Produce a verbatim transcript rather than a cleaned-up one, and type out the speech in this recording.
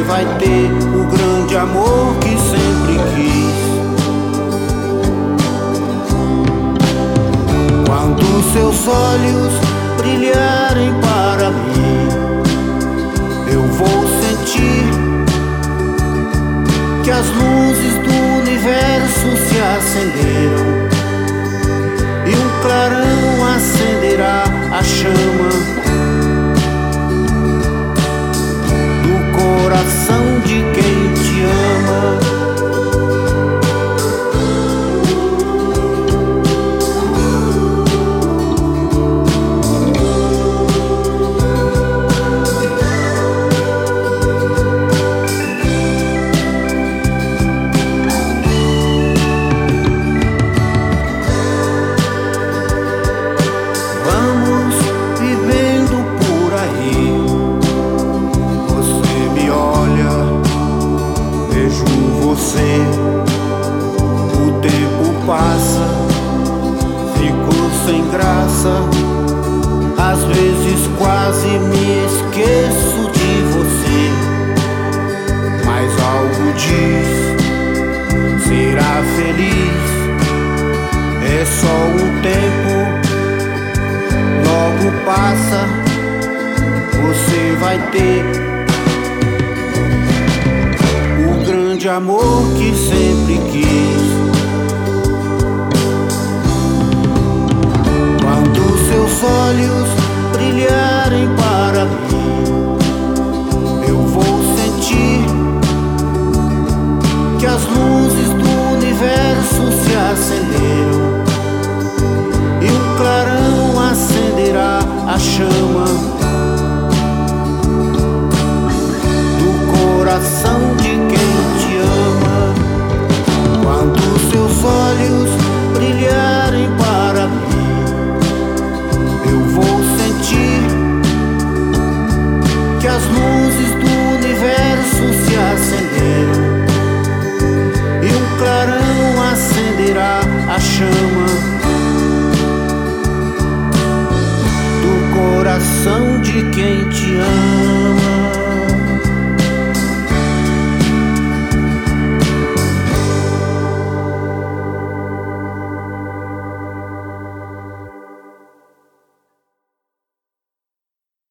você vai ter o grande amor que sempre quis. Quando seus olhos brilharem para mim, eu vou sentir que as luzes do universo se acenderam e um clarão acenderá a chama do coração de quem te ama. O tempo passa, fico sem graça, às vezes quase me esqueço de você, mas algo diz, será feliz, é só um tempo, logo passa, você vai ter de amor que sempre quis. Quando seus olhos brilharem para mim, eu vou sentir que as luzes do universo se acenderam e um clarão acenderá a chama do coração de quem seus olhos brilharem para mim, eu vou sentir que as luzes do universo se acenderam e um clarão acenderá a chama do coração de quem te ama.